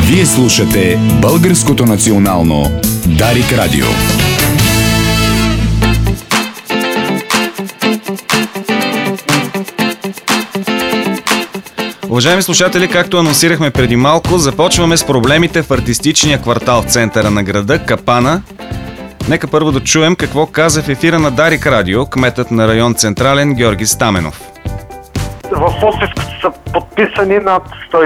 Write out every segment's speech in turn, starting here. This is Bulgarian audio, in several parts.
Вие слушате Българското национално Дарик Радио. Уважаеми слушатели, както анонсирахме преди малко, започваме с проблемите в артистичния квартал в центъра на града Капана. Нека първо да чуем какво каза в ефира на Дарик Радио кметът на район Централен Георги Стаменов. В подписката са подписани над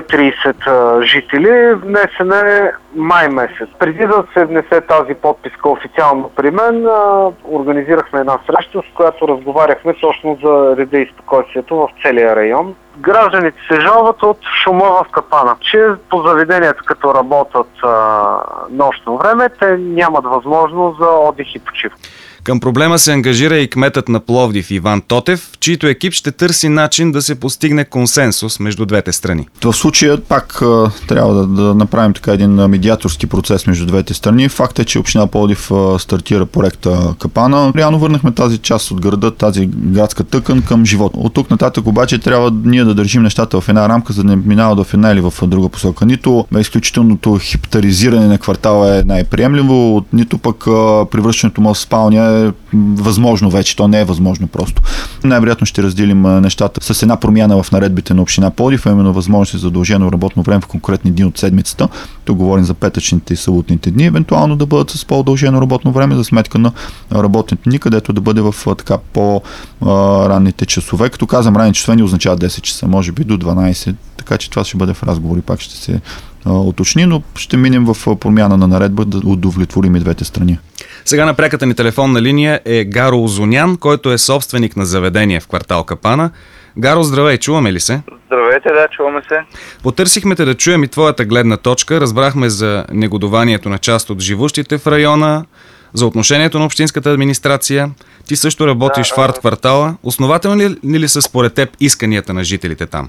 130 жители. Внесен е май месец. Преди да се внесе тази подписка официално при мен, организирахме една среща, с която разговаряхме точно за реда и спокойствието в целия район. Гражданите се жалват от шума в Капана, че по заведенията, като работят нощно време, те нямат възможност за отдих и почивка. Към проблема се ангажира и кметът на Пловдив Иван Тотев, чийто екип ще търси начин да се постигне консенсус между двете страни. В случая пак трябва да направим така един медиаторски процес между двете страни. Факт е, че община Пловдив стартира проекта Капана. Реално върнахме тази част от града, тази градска тъкан към живот. От тук нататък обаче трябва ние да държим нещата в една рамка, за да не минават в една или в друга посока. Нито изключителното хипотаризиране на квартала е най-приемливо, нито пък превръщането му в спалня е възможно вече. То не е възможно просто. Най-вероятно ще разделим нещата с една промяна в наредбите на община Пловдив, а именно възможност за задължено работно време в конкретни дни от седмицата. Тук говорим за петъчните и съботните дни, евентуално да бъдат с по-удължено работно време за сметка на работните дни, където да бъде в така по-ранните часове. Като казвам ранни часове, не означава 10 часа, може би до 12, така че това ще бъде в разговори, пак ще се уточни, но ще минем в промяна на наредба да удовлетворим и двете страни. Сега на пряката ни телефонна линия е Гаро Озунян, който е собственик на заведение в квартал Капана. Гаро, здравей, чуваме ли се? Здравейте, да, чуваме се. Потърсихме те да чуем и твоята гледна точка. Разбрахме за негодованието на част от живущите в района, за отношението на общинската администрация. Ти също работиш в арт-квартала. Основателни ли са според теб исканията на жителите там?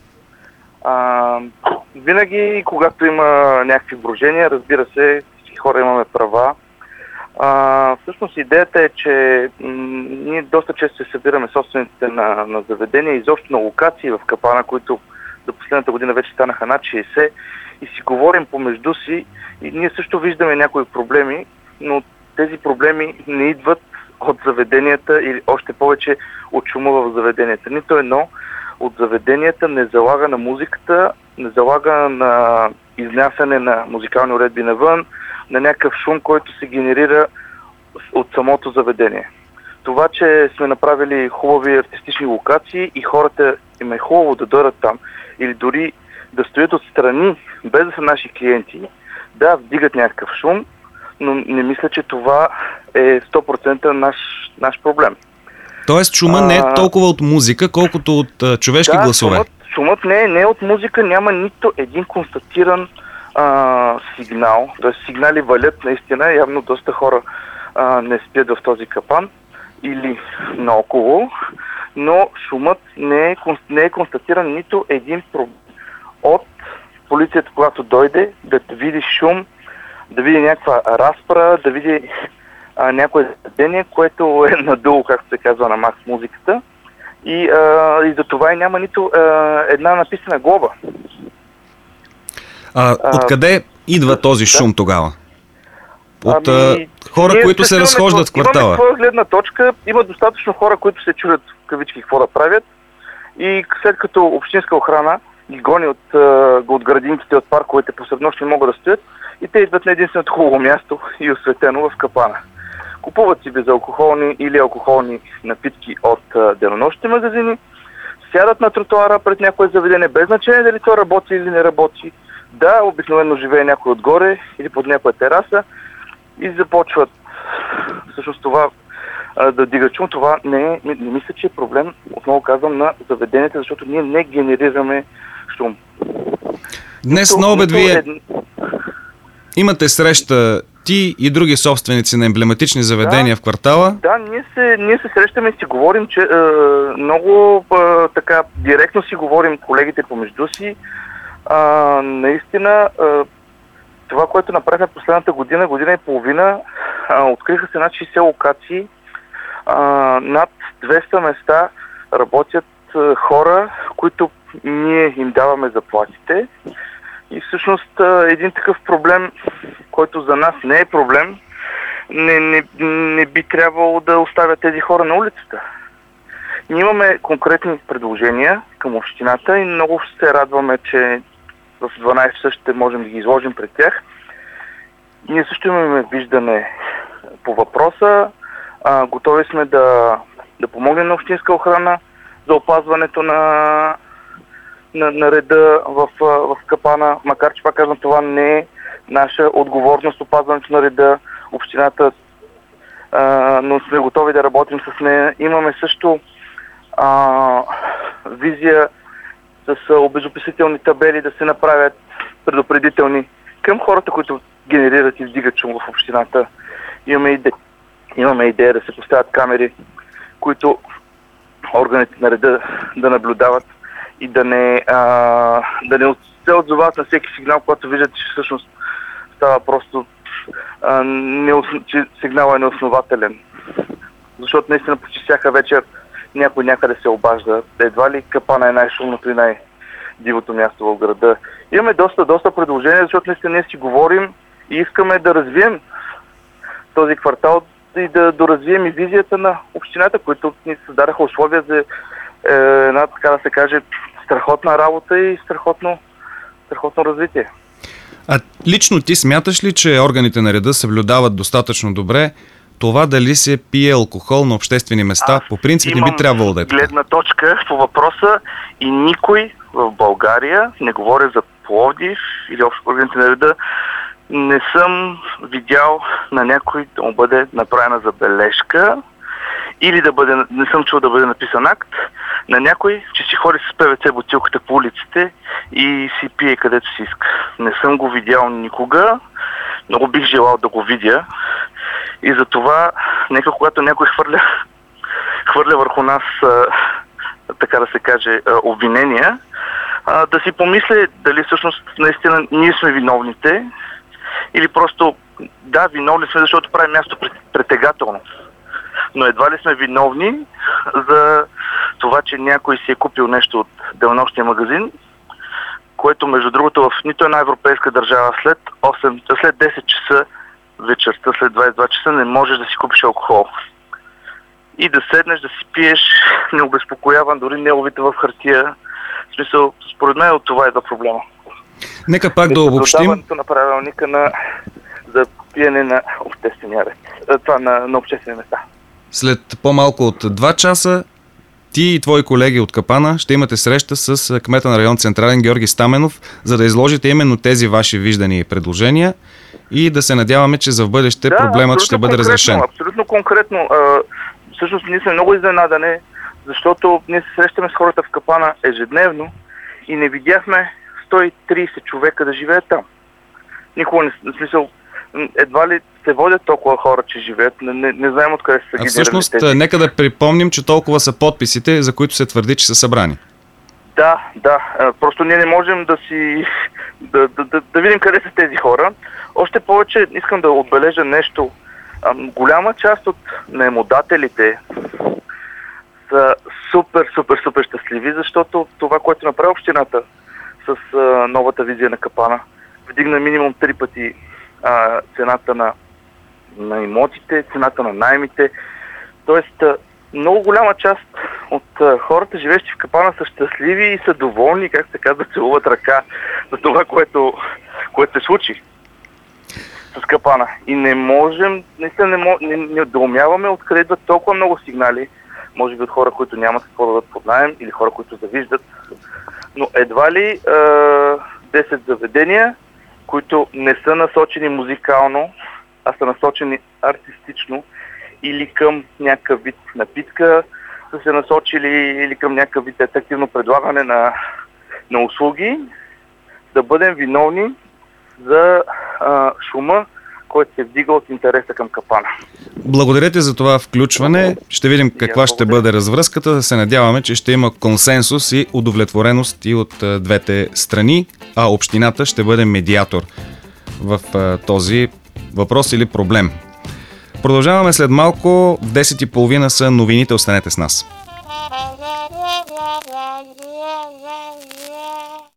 Винаги, когато има някакви брожения, разбира се, всички хора имаме права. Всъщност идеята е, че ние доста често се събираме собствениците на заведения, изобщо на локации в Капана, които за последната година вече станаха над 60, и си говорим помежду си, и ние също виждаме някои проблеми, но тези проблеми не идват от заведенията или още повече от шума в заведенията. Нито едно от заведенията не залага на музиката, не залага на изнасяне на музикални уредби навън, на някакъв шум, който се генерира от самото заведение. Това, че сме направили хубави артистични локации и хората им е хубаво да дойдат там или дори да стоят отстрани, без да са наши клиенти, да вдигат някакъв шум, но не мисля, че това е 100% наш проблем. Тоест шума не е толкова от музика, колкото от човешки гласове. Шумът не е от музика, няма нито един констатиран сигнал. Т.е. сигнали валят наистина, явно доста хора не спят в този капан или наоколо, но шумът не е констатиран нито един проблем от полицията, когато дойде, да види шум, да види някаква разпра, да види някое заведение, което е надолу, както се казва на макс музиката, и за това и няма нито една написана глоба. Откъде идва този шум тогава? От хора, които се разхождат в квартала? Имаме своя гледна точка, има достатъчно хора, които се чудят в кавички какво да правят, и след като общинска охрана ги гони от градинките, от парковете посред нощ, не могат да стоят, и те идват на единственото хубаво място и осветено в Капана. Купуват си безалкохолни или алкохолни напитки от денонощните магазини, сядат на тротоара пред някое заведение, без значение дали то работи или не работи. Да, обикновено живее някой отгоре или под някоя тераса и започват всъщност това да дига шум. Това не мисля, че е проблем, отново казвам, на заведенията, защото ние не генерираме шум. Днес на обед вие имате среща, ти и други собственици на емблематични заведения в квартала? Да, ние се срещаме и си говорим, че много така директно си говорим колегите помежду си. Наистина, това, което направихме последната година и половина, откриха се над 60 локации, над 200 места работят хора, които ние им даваме заплатите. И всъщност един такъв проблем, който за нас не е проблем, не би трябвало да оставят тези хора на улицата. Ние имаме конкретни предложения към общината и много се радваме, че в 12 часа ще можем да ги изложим пред тях. Ние също имаме виждане по въпроса. Готови сме да помогнем на общинска охрана за опазването на реда в Капана, макар че, пак казвам, това не е наша отговорност, опазването на реда, общината, но сме готови да работим с нея. Имаме също визия с обезопасителни табели да се направят предупредителни към хората, които генерират и вдигат шум в общината. Имаме идея да се поставят камери, които органите на реда да наблюдават и да не се отзовават на всеки сигнал, когато виждат, че всъщност става просто че сигналът е неоснователен. Защото наистина почти всяка вечер някой някъде се обажда. Едва ли Капана е най-шумното и най-дивото място в града. Имаме доста предложения, защото наистина ние си говорим и искаме да развием този квартал и да доразвием и визията на общината, които ни създадаха условия за една, така да се каже, страхотна работа и страхотно развитие. А лично ти смяташ ли, че органите на реда съблюдават достатъчно добре това дали се пие алкохол на обществени места? По принцип не би трябвало да е така. Гледна точка по въпроса и никой в България, не говоря за Пловдив или общо органите на реда, не съм видял на някой да му бъде направена забележка или не съм чул да бъде написан акт на някой, че си ходи с ПВЦ бутилката по улиците и си пие където си иска. Не съм го видял никога, много бих желал да го видя и затова нека когато някой хвърля върху нас, така да се каже, обвинения, да си помисли дали всъщност наистина ние сме виновните или просто да, виновни сме, защото правим място притегателно. Но едва ли сме виновни за това, че някой си е купил нещо от денонощния магазин, което между другото в нито една европейска държава след 10 часа вечерта, след 22 часа не можеш да си купиш алкохол. И да седнеш, да си пиеш необезпокояван, дори не ловите в хартия. В смисъл, според мен от това идва проблема. Нека пак да обобщим. На правилника за пиене на обществения ред. Това на обществени места. След по-малко от 2 часа ти и твои колеги от Капана ще имате среща с кмета на район Централен Георги Стаменов, за да изложите именно тези ваши виждания и предложения и да се надяваме, че за в бъдеще проблемът ще бъде разрешен. Абсолютно конкретно. Всъщност ние сме много изненадани, защото ние се срещаме с хората в Капана ежедневно и не видяхме 130 човека да живеят там. Никога не смисъл. Едва ли се водят толкова хора, че живеят. Не знаем откъде са ги. Всъщност, нека да припомним, че толкова са подписите, за които се твърди, че са събрани. Да. Просто ние не можем да видим къде са тези хора. Още повече искам да отбележа нещо. Голяма част от наемодателите са супер щастливи, защото това, което направи общината с новата визия на Капана, вдигна минимум 3 пъти цената на имотите, цената на наемите. Тоест, много голяма част от хората, живещи в Капана, са щастливи и са доволни, как се казва, целуват ръка за това, което се случи с Капана. И не можем, наистина не доумяваме откъде идват толкова много сигнали, може би от хора, които нямат какво да дадат под наем или хора, които завиждат. Но едва ли 10 заведения, които не са насочени музикално, а са насочени артистично или към някакъв вид напитка, са се насочили или към някакъв вид ефективно предлагане на услуги, да бъдем виновни за шума, който се вдига от интереса към Капана. Благодаря ти за това включване. Ще видим каква ще бъде развръзката. Да се надяваме, че ще има консенсус и удовлетвореност и от двете страни, а общината ще бъде медиатор в този въпрос или проблем. Продължаваме след малко. В 10:30 са новините. Останете с нас.